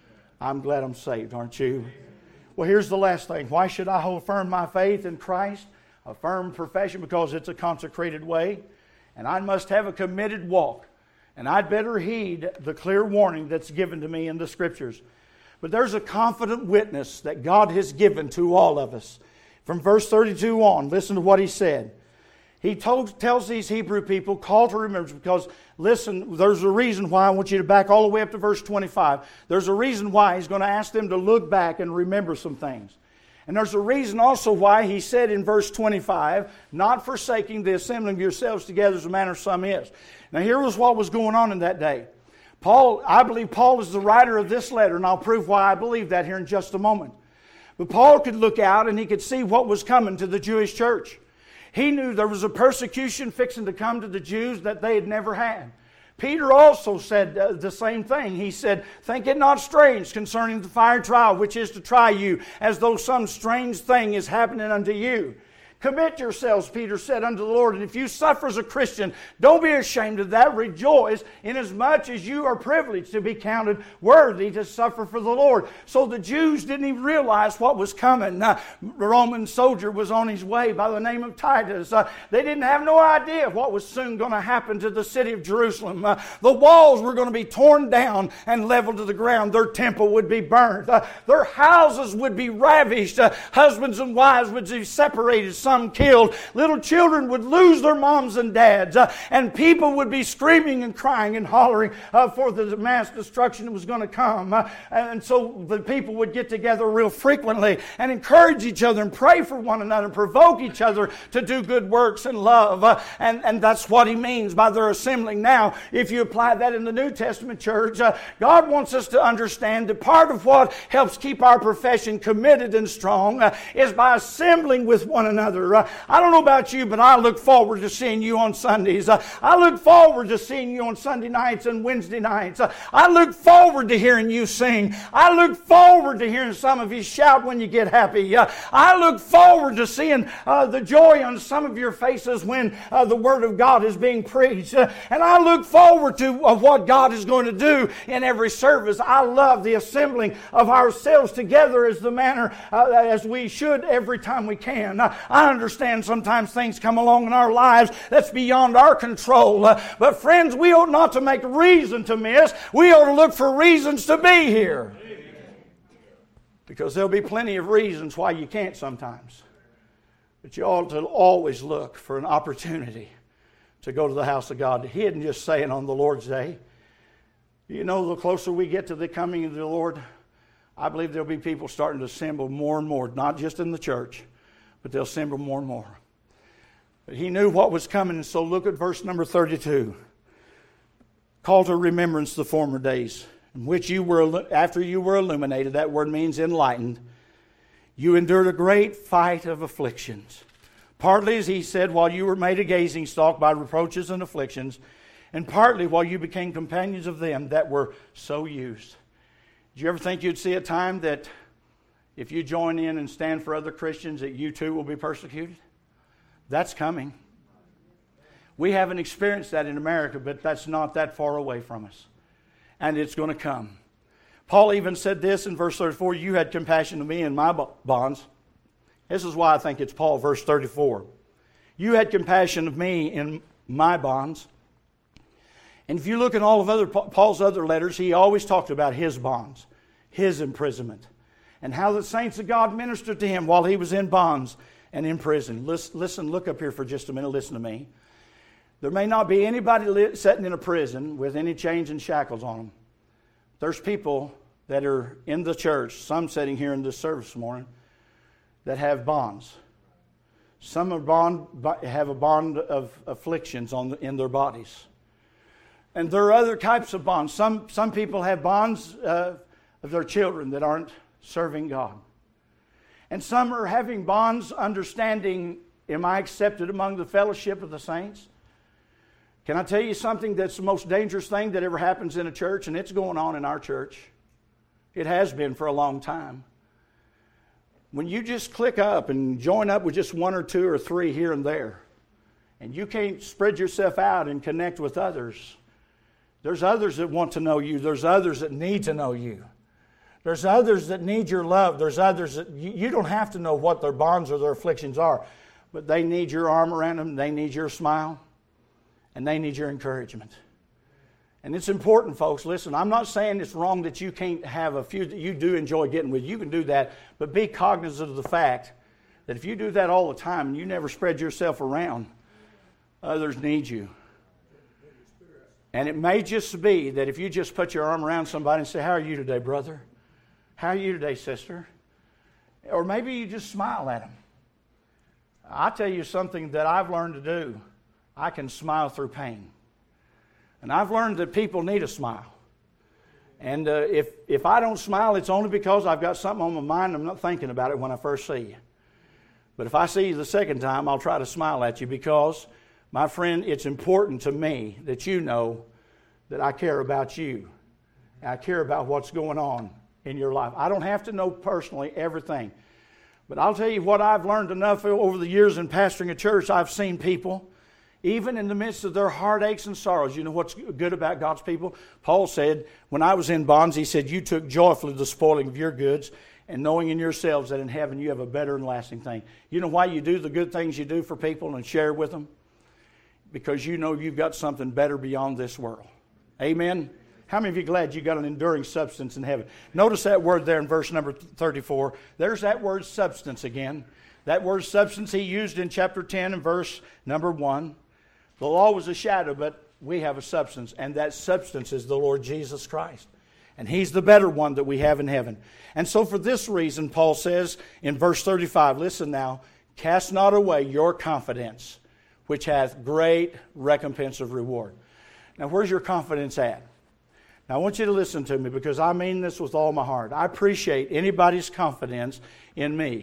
I'm glad I'm saved, aren't you? Well, here's the last thing. Why should I hold firm my faith in Christ? A firm profession, because it's a consecrated way. And I must have a committed walk. And I'd better heed the clear warning that's given to me in the Scriptures. But there's a confident witness that God has given to all of us. From verse 32 on, listen to what He said. He tells these Hebrew people, call to remembrance, because, listen, there's a reason why. I want you to back all the way up to verse 25. There's a reason why He's going to ask them to look back and remember some things. And there's a reason also why He said in verse 25, not forsaking the assembling of yourselves together as a manner some is. Now here was what was going on in that day. I believe Paul is the writer of this letter, and I'll prove why I believe that here in just a moment. But Paul could look out and he could see what was coming to the Jewish church. He knew there was a persecution fixing to come to the Jews that they had never had. Peter also said the same thing. He said, think it not strange concerning the fire trial, which is to try you, as though some strange thing is happening unto you. Commit yourselves, Peter said, unto the Lord. And if you suffer as a Christian, don't be ashamed of that. Rejoice inasmuch as you are privileged to be counted worthy to suffer for the Lord. So the Jews didn't even realize what was coming. The Roman soldier was on his way by the name of Titus. They didn't have no idea what was soon going to happen to the city of Jerusalem. The walls were going to be torn down and leveled to the ground. Their temple would be burned. Their houses would be ravished. Husbands and wives would be separated, some killed. Little children would lose their moms and dads. And people would be screaming and crying and hollering for the mass destruction that was going to come. And so the people would get together real frequently and encourage each other and pray for one another and provoke each other to do good works and love. And that's what he means by their assembling. Now, if you apply that in the New Testament church, God wants us to understand that part of what helps keep our profession committed and strong is by assembling with one another. I don't know about you, but I look forward to seeing you on Sundays. I look forward to seeing you on Sunday nights and Wednesday nights. I look forward to hearing you sing. I look forward to hearing some of you shout when you get happy. I look forward to seeing the joy on some of your faces when the Word of God is being preached. And I look forward to what God is going to do in every service. I love the assembling of ourselves together as the manner as we should every time we can. I understand sometimes things come along in our lives that's beyond our control. But friends, we ought not to make reason to miss. We ought to look for reasons to be here. Because there'll be plenty of reasons why you can't sometimes. But you ought to always look for an opportunity to go to the house of God. He isn't just saying on the Lord's Day. You know, the closer we get to the coming of the Lord, I believe there'll be people starting to assemble more and more, not just in the church, but they'll assemble more and more. But he knew what was coming, and so look at verse number 32. Call to remembrance the former days, in which you were, after you were illuminated, that word means enlightened, you endured a great fight of afflictions. Partly, as he said, while you were made a gazing stock by reproaches and afflictions, and partly while you became companions of them that were so used. Did you ever think you'd see a time that if you join in and stand for other Christians that you too will be persecuted? That's coming. We haven't experienced that in America, but that's not that far away from us. And it's going to come. Paul even said this in verse 34, you had compassion of me in my bonds. This is why I think it's Paul, verse 34. You had compassion of me in my bonds. And if you look at all of Paul's other letters, he always talked about his bonds, his imprisonment, and how the saints of God ministered to him while he was in bonds and in prison. Listen, look up here for just a minute. Listen to me. There may not be anybody sitting in a prison with any chains and shackles on them. There's people that are in the church, some sitting here in this service this morning, that have bonds. Some have a bond of afflictions in their bodies. And there are other types of bonds. Some people have bonds of their children that aren't serving God. And some are having bonds understanding, am I accepted among the fellowship of the saints? Can I tell you something that's the most dangerous thing that ever happens in a church? And it's going on in our church. It has been for a long time. When you just click up and join up with just one or two or three here and there, and you can't spread yourself out and connect with others, there's others that want to know you. There's others that need to know you. There's others that need your love. There's others that you don't have to know what their bonds or their afflictions are, but they need your arm around them. They need your smile, and they need your encouragement. And it's important, folks. Listen, I'm not saying it's wrong that you can't have a few that you do enjoy getting with. You can do that, but be cognizant of the fact that if you do that all the time and you never spread yourself around, others need you. And it may just be that if you just put your arm around somebody and say, how are you today, brother? How are you today, sister? Or maybe you just smile at them. I'll tell you something that I've learned to do. I can smile through pain. And I've learned that people need a smile. And if I don't smile, it's only because I've got something on my mind. I'm not thinking about it when I first see you. But if I see you the second time, I'll try to smile at you because, my friend, it's important to me that you know that I care about you. I care about what's going on in your life. I don't have to know personally everything. But I'll tell you what I've learned enough over the years in pastoring a church. I've seen people, even in the midst of their heartaches and sorrows. You know what's good about God's people? Paul said, when I was in bonds, he said, you took joyfully the spoiling of your goods, and knowing in yourselves that in heaven you have a better and lasting thing. You know why you do the good things you do for people and share with them? Because you know you've got something better beyond this world. Amen? How many of you are glad you got an enduring substance in heaven? Notice that word there in verse number 34. There's that word substance again. That word substance he used in chapter 10 and verse number 1. The law was a shadow, but we have a substance, and that substance is the Lord Jesus Christ. And He's the better one that we have in heaven. And so for this reason, Paul says in verse 35, listen now, cast not away your confidence, which hath great recompense of reward. Now where's your confidence at? Now I want you to listen to me, because I mean this with all my heart. I appreciate anybody's confidence in me.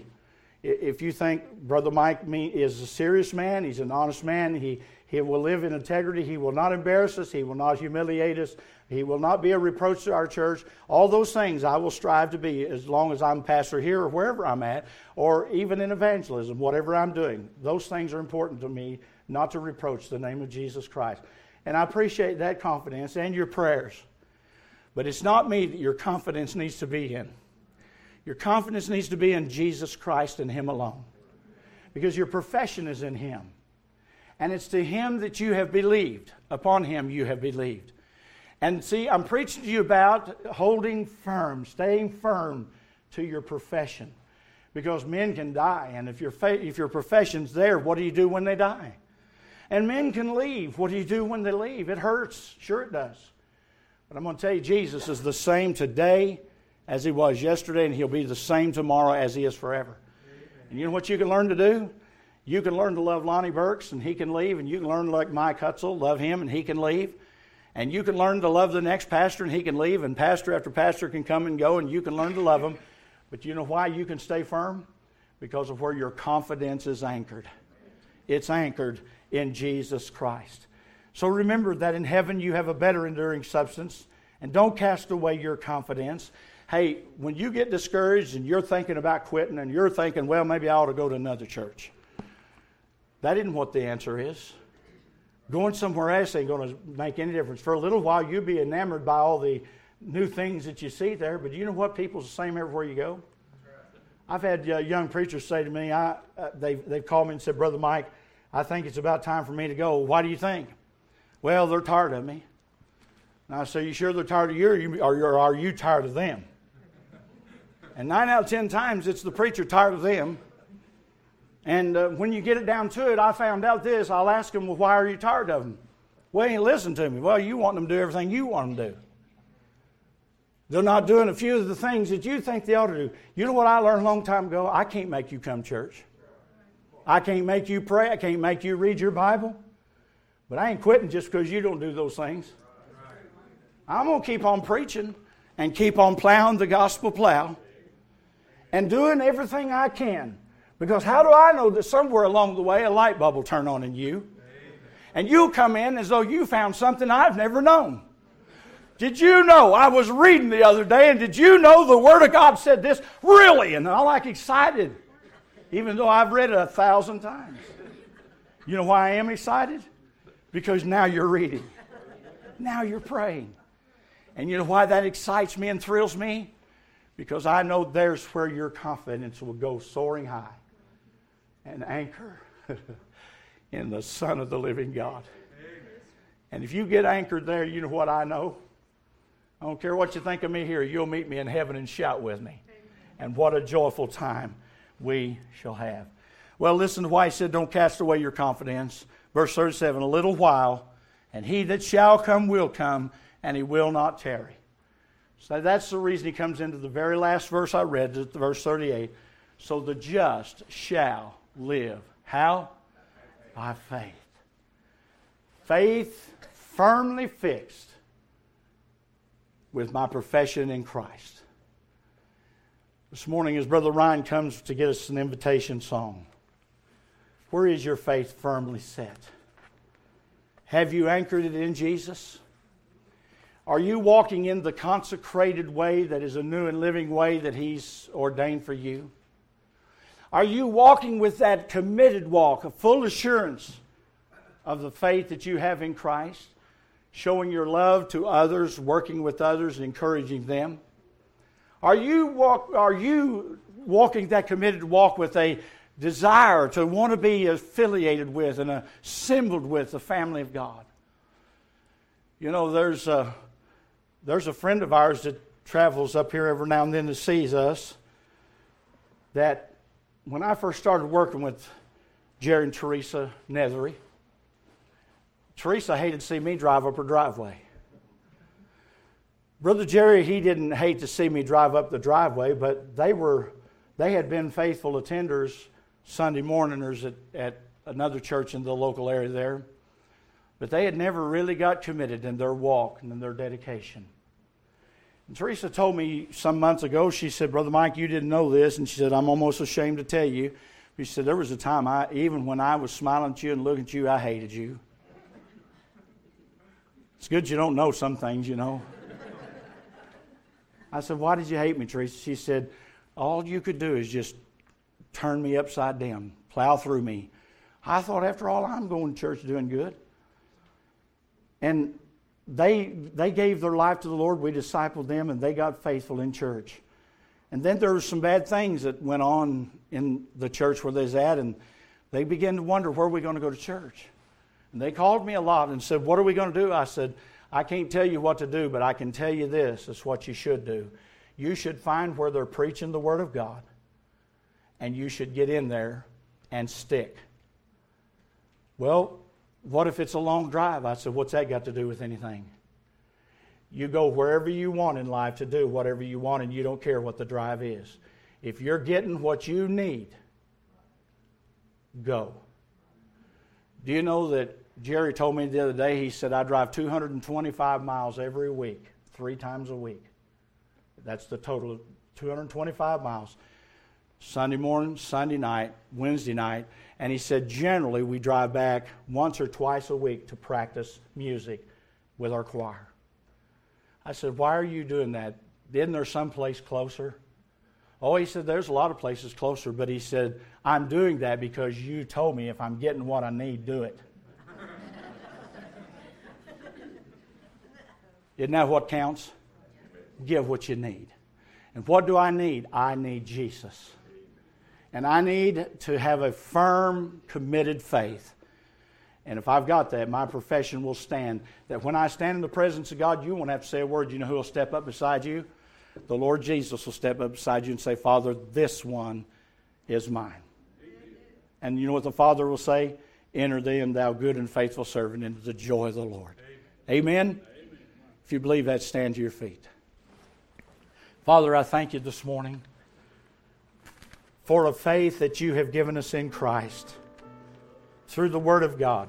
If you think Brother Mike is a serious man, he's an honest man, he will live in integrity, he will not embarrass us, he will not humiliate us, he will not be a reproach to our church. All those things I will strive to be as long as I'm pastor here or wherever I'm at, or even in evangelism, whatever I'm doing. Those things are important to me, not to reproach the name of Jesus Christ. And I appreciate that confidence and your prayers. But it's not me that your confidence needs to be in. Your confidence needs to be in Jesus Christ and Him alone. Because your profession is in Him. And it's to Him that you have believed. Upon Him you have believed. And see, I'm preaching to you about holding firm, staying firm to your profession. Because men can die. And if your profession's there, what do you do when they die? And men can leave. What do you do when they leave? It hurts. Sure it does. But I'm going to tell you, Jesus is the same today as He was yesterday, and He'll be the same tomorrow as He is forever. And you know what you can learn to do? You can learn to love Lonnie Burks, and he can leave, and you can learn to like Mike Hutzel, love him, and he can leave. And you can learn to love the next pastor, and he can leave, and pastor after pastor can come and go, and you can learn to love him. But you know why you can stay firm? Because of where your confidence is anchored. It's anchored in Jesus Christ. So remember that in heaven you have a better enduring substance, and don't cast away your confidence. Hey, when you get discouraged and you're thinking about quitting and you're thinking, well, maybe I ought to go to another church. That isn't what the answer is. Going somewhere else ain't going to make any difference. For a little while you'll be enamored by all the new things that you see there, but you know what? People's the same everywhere you go. I've had young preachers say to me, they've called me and said, Brother Mike, I think it's about time for me to go. Why do you think? Well, they're tired of me. And I say, you sure they're tired of you, or are you tired of them? And 9 out of 10 times it's the preacher tired of them. And when you get it down to it, I found out this. I'll ask them, well, why are you tired of them? Well, you listen to me. Well, you want them to do everything you want them to do. They're not doing a few of the things that you think they ought to do. You know what I learned a long time ago? I can't make you come to church. I can't make you pray. I can't make you read your Bible. But I ain't quitting just because you don't do those things. I'm going to keep on preaching and keep on plowing the gospel plow and doing everything I can. Because how do I know that somewhere along the way a light bulb will turn on in you? And you'll come in as though you found something I've never known. Did you know? I was reading the other day, and did you know the Word of God said this? Really? And I'm like excited, even though I've read it 1,000 times. You know why I am excited? Because now you're reading. Now you're praying. And you know why that excites me and thrills me? Because I know there's where your confidence will go soaring high and anchor in the Son of the living God. And if you get anchored there, you know what I know? I don't care what you think of me here. You'll meet me in heaven and shout with me. And what a joyful time we shall have. Well, listen to why he said, don't cast away your confidence. Verse 37, a little while, and he that shall come will come, and he will not tarry. So that's the reason he comes into the very last verse I read, verse 38. So the just shall live. How? By faith. Faith firmly fixed with my profession in Christ. This morning as Brother Ryan comes to get us an invitation song, where is your faith firmly set? Have you anchored it in Jesus? Are you walking in the consecrated way that is a new and living way that He's ordained for you? Are you walking with that committed walk, a full assurance of the faith that you have in Christ, showing your love to others, working with others, encouraging them? Are you walking that committed walk with a desire to want to be affiliated with and assembled with the family of God? You know, there's a friend of ours that travels up here every now and then to see us, that when I first started working with Jerry and Teresa Nethery, Teresa hated to see me drive up her driveway. Brother Jerry, he didn't hate to see me drive up the driveway, but they had been faithful attenders, Sunday morningers at another church in the local area there. But they had never really got committed in their walk and in their dedication. And Teresa told me some months ago, she said, Brother Mike, you didn't know this. And she said, I'm almost ashamed to tell you. She said, there was a time, even when I was smiling at you and looking at you, I hated you. It's good you don't know some things, you know. I said, why did you hate me, Teresa? She said, all you could do is just turn me upside down, plow through me. I thought, after all, I'm going to church doing good. And they gave their life to the Lord. We discipled them, and they got faithful in church. And then there were some bad things that went on in the church where they was at, and they began to wonder, where are we going to go to church? And they called me a lot and said, what are we going to do? I said, I can't tell you what to do, but I can tell you this. It's what you should do. You should find where they're preaching the Word of God, and you should get in there and stick. Well, what if it's a long drive? I said, what's that got to do with anything? You go wherever you want in life to do whatever you want, and you don't care what the drive is. If you're getting what you need, go. Do you know that Jerry told me the other day, he said, I drive 225 miles every week, 3 times a week. That's the total of 225 miles. Sunday morning, Sunday night, Wednesday night. And he said, generally, we drive back once or twice a week to practice music with our choir. I said, why are you doing that? Isn't there some place closer? Oh, he said, there's a lot of places closer. But he said, I'm doing that because you told me if I'm getting what I need, do it. Isn't that what counts? Give what you need. And what do I need? I need Jesus. And I need to have a firm, committed faith. And if I've got that, my profession will stand. That when I stand in the presence of God, you won't have to say a word. You know who will step up beside you? The Lord Jesus will step up beside you and say, Father, this one is mine. And you know what the Father will say? Enter then, thou good and faithful servant, into the joy of the Lord. Amen? If you believe that, stand to your feet. Father, I thank you this morning for a faith that you have given us in Christ through the Word of God.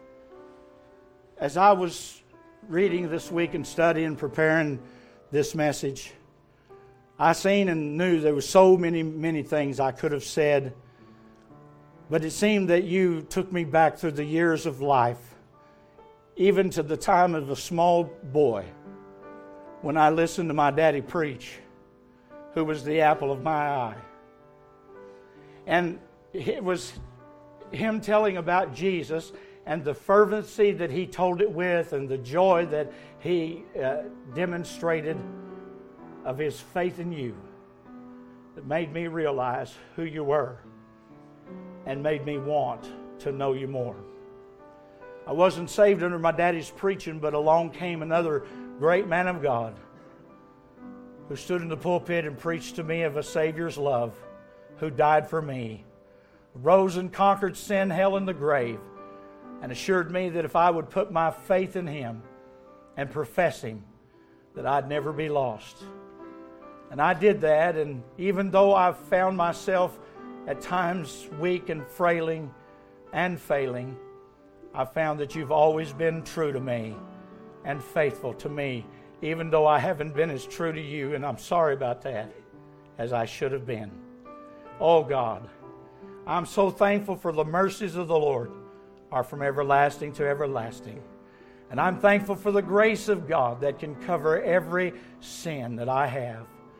As I was reading this week and studying, preparing this message, I seen and knew there were so many things I could have said, but it seemed that you took me back through the years of life, even to the time of a small boy, when I listened to my daddy preach, who was the apple of my eye. And it was him telling about Jesus and the fervency that he told it with and the joy that he demonstrated of his faith in you that made me realize who you were and made me want to know you more. I wasn't saved under my daddy's preaching, but along came another great man of God who stood in the pulpit and preached to me of a Savior's love, who died for me, rose and conquered sin, hell, and the grave, and assured me that if I would put my faith in Him and profess Him, that I'd never be lost. And I did that, and even though I've found myself at times weak and frailing and failing, I found that you've always been true to me and faithful to me, even though I haven't been as true to you, and I'm sorry about that, as I should have been. Oh God, I'm so thankful for the mercies of the Lord are from everlasting to everlasting. And I'm thankful for the grace of God that can cover every sin that I have.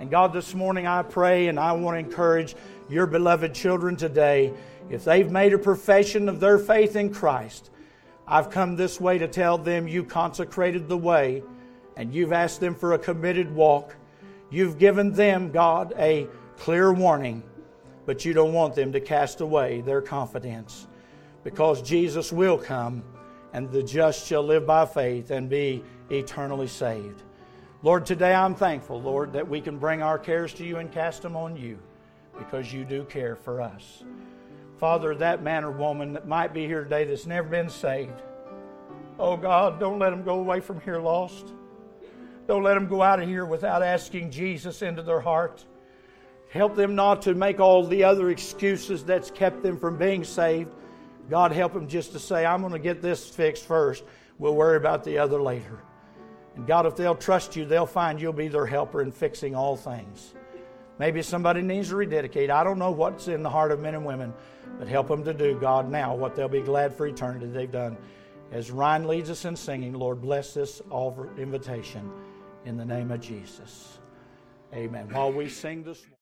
And God, this morning I pray and I want to encourage your beloved children today. If they've made a profession of their faith in Christ, I've come this way to tell them you consecrated the way and you've asked them for a committed walk. You've given them, God, a clear warning, but you don't want them to cast away their confidence, because Jesus will come and the just shall live by faith and be eternally saved. Lord, today I'm thankful, Lord, that we can bring our cares to you and cast them on you, because you do care for us. Father, that man or woman that might be here today that's never been saved, oh God, don't let them go away from here lost. Don't let them go out of here without asking Jesus into their heart. Help them not to make all the other excuses that's kept them from being saved. God, help them just to say, I'm going to get this fixed first. We'll worry about the other later. And God, if they'll trust you, they'll find you'll be their helper in fixing all things. Maybe somebody needs to rededicate. I don't know what's in the heart of men and women, but help them to do, God, now what they'll be glad for eternity they've done. As Ryan leads us in singing, Lord, bless this invitation in the name of Jesus. Amen. While we sing this